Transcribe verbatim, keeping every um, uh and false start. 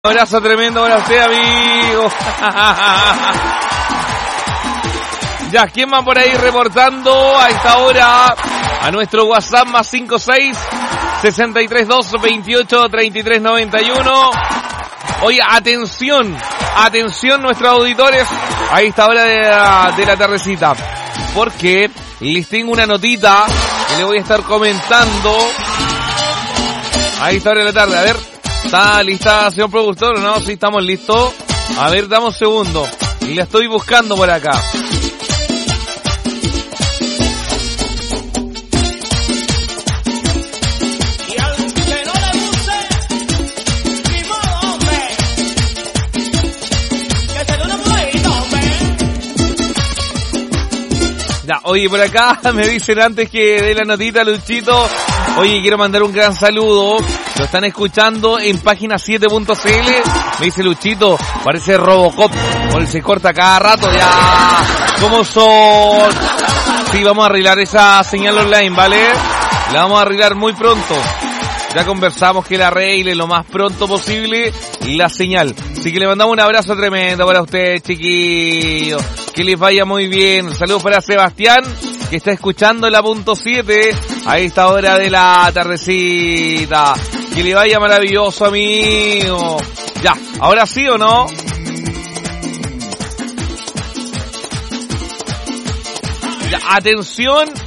Un abrazo tremendo para usted, amigo. Ya, ¿quién va por ahí reportando a esta hora? A nuestro WhatsApp más cinco seis, sesenta y tres dos, veintiocho, treinta y tres noventa y uno. Oye, atención, atención nuestros auditores a esta hora de la, de la tardecita, porque les tengo una notita que le voy a estar comentando a esta hora de la tarde. A ver, ¿está lista, señor productor, o no? Sí, estamos listos. A ver, dame un segundo. Y la estoy buscando por acá. Ya, oye, por acá me dicen antes que dé la notita, Luchito. Oye, quiero mandar un gran saludo. Lo están escuchando en página siete punto c l. Me dice Luchito, parece Robocop. O se corta cada rato, ya. ¿Cómo son? Sí, vamos a arreglar esa señal online, ¿vale? La vamos a arreglar muy pronto. Ya conversamos que la arregle lo más pronto posible la señal. Así que le mandamos un abrazo tremendo para ustedes, chiquillos. Que les vaya muy bien. Saludos para Sebastián, que está escuchando la punto siete a esta hora de la tardecita. Que le vaya maravilloso, amigo. Ya, ¿ahora sí o no? Ya, atención.